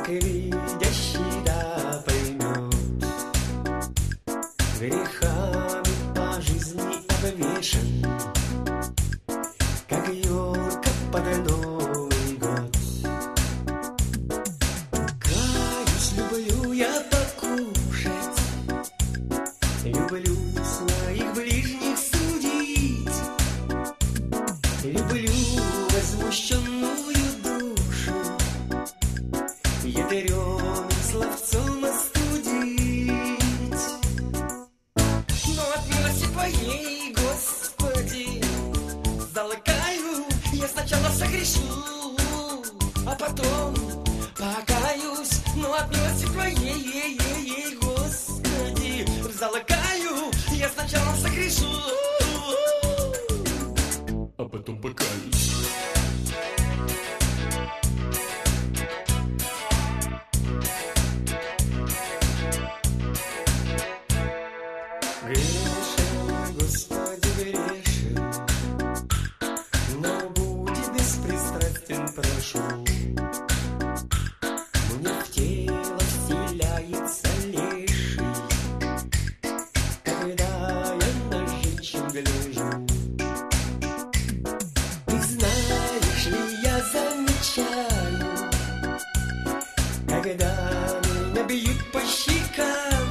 как видящий да поймет, грехами по жизни обвешан, как елка под Новый год. Каюсь, люблю я покушать, люблю своих ближних судить, люблю возмущенную душу ядреным словцом остудить. Но от милости Твоей, Господи, залыкаю, я сначала согрешу, а потом покаюсь. Но от милости Твоей, Господи, залыкаю, я сначала согрешу, а потом покаюсь. Грешен, Господи, грешен, но будь беспристрастен, прошу. Мне в тело вселяется леший, когда я на женщин гляжу. Ты знаешь ли, я замечаю, когда меня бьют по щекам,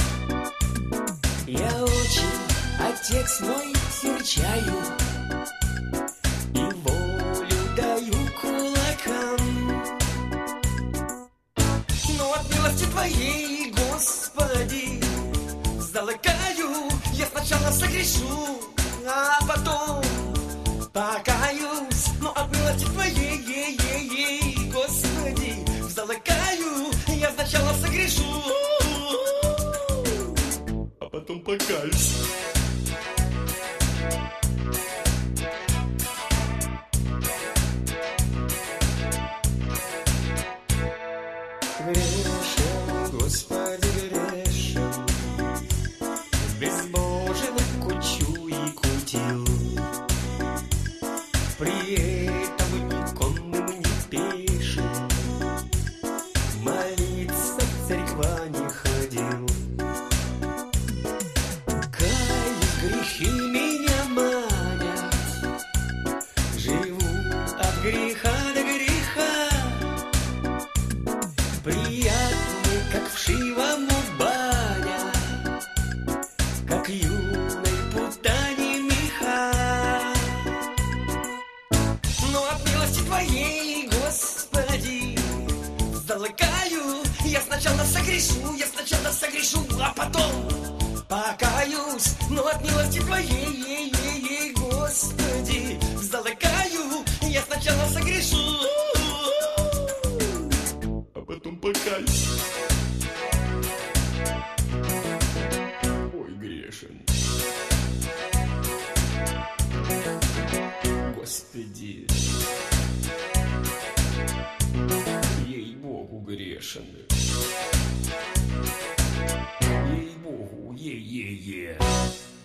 я очень, отец мой, серчаю и волю даю кулакам. Но от милости Твоей, Господи, залыкаю, я сначала согрешу, а потом покаюсь. Но от милости Твоей, Господи, залыкаю, я сначала согрешу, а потом покаюсь. Грешен, Господи, грешен, безбожен кучу и кутил, при этом ни конным, ни пешим, молиться в церква не ходил. Каюсь, грехи меня манят, живу от греха до греха, приятны, как вшивому баня, как юной путане меха. Но от милости Твоей, Господи, залыкаю, я сначала согрешу, а потом покаюсь. Но от милости Твоей, Господи, залыкаю, я сначала согрешу, а потом покаюсь. Ой, грешен, Господи, ей-богу, грешен, ей-богу, е-е-е.